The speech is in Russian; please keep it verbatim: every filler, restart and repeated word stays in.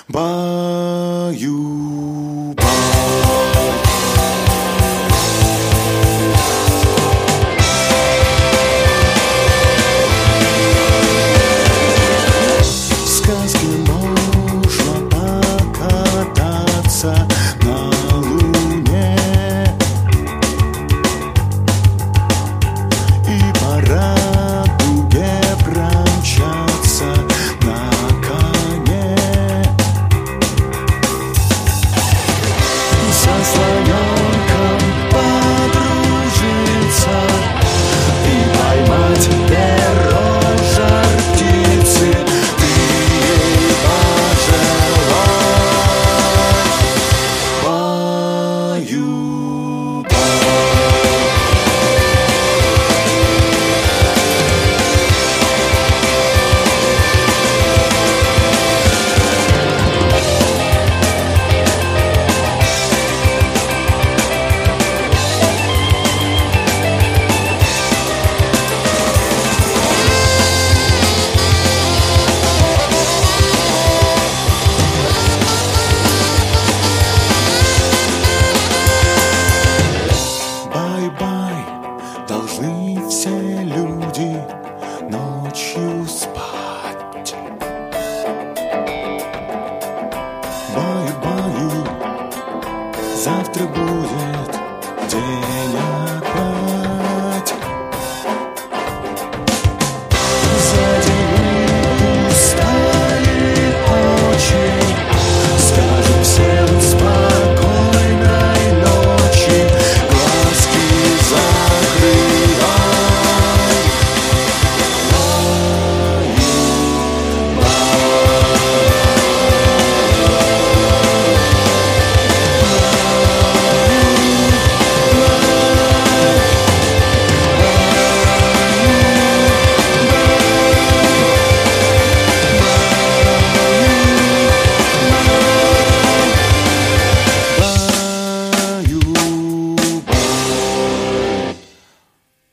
Баю-бай. В сказке можно покататься на луне и по радуге промчаться на коне. Со слоненком подружиться и поймать перо жар птицы. Ты ей пожелай баю-бай. Бай-бай, должны все люди ночью спать. Бай-баю, завтра будет день опять.